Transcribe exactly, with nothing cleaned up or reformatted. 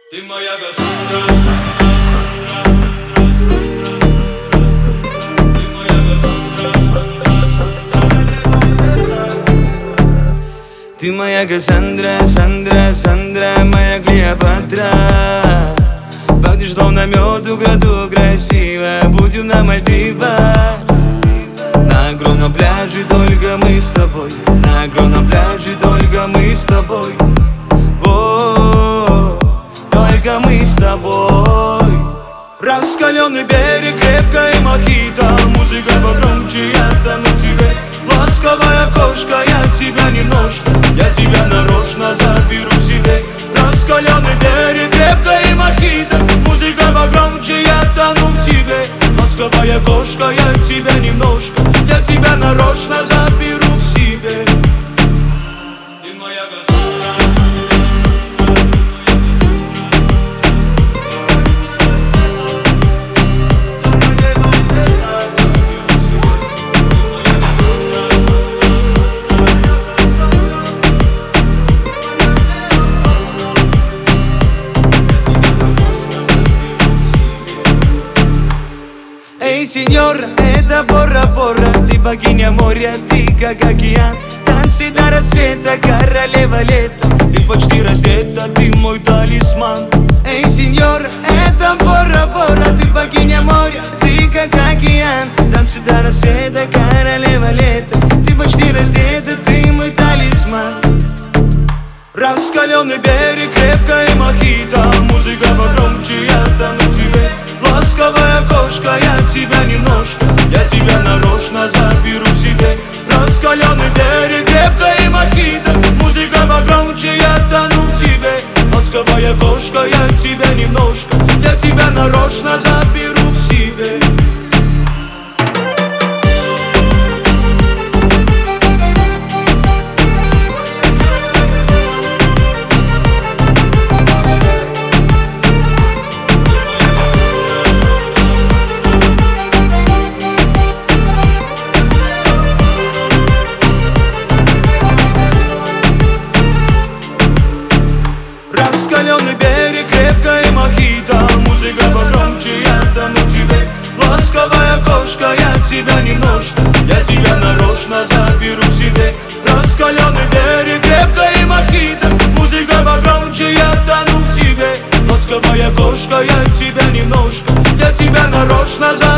Ты моя Кассандра. Ты моя Кассандра, Сандра, Сандра, моя Клеопатра. Пахнешь словно мед в году красиво. Будем на Мальдивах. На огромном пляже только мы с тобой. На огромном пляже только мы с тобой. О, только мы с тобой. Раскаленный берег, крепкая мохито. Музыка погромче, я тону в тебе. Ласковая кошка, я тебя немножко, я тебя нарочно заберу к себе. Раскаленный берег, крепкая мохито. Музыка погромче, я тону в тебе. Ласковая кошка, я тебя немножко, я тебя нарочно заберу к себе. Ты моя Кассандра. Эй, сеньора, это Бора-Бора. Ты богиня моря, ты как океан. Танцы до рассвета, королева лета. Ты почти раздета, ты мой талисман. Эй, сеньора, это Бора-Бора. Ты богиня моря, ты как океан. Танцы до рассвета, королева лета. Ты почти раздета, ты мой талисман. Раскаленный берег, крепкая мохито. Музыка погромче, я тону в тебе. Ласковая кошка, я тебя немножко, я тебя нарочно заберу к себе. Раскаленный берег, крепкая мохито. Музыка погромче, я тону в тебе. Ласковая кошка, я тебя немножко, я тебя нарочно заберу к себе. Раскаленный берег, крепкая мохито. Музыка погромче, я тону в тебе. Ласковая кошка, я тебя немножко, я тебя нарочно заберу к себе. Раскаленный берег, крепкая мохито. Музыка погромче, я тону в тебе. Ласковая кошка, я тебя немножко, я тебя нарочно заберу.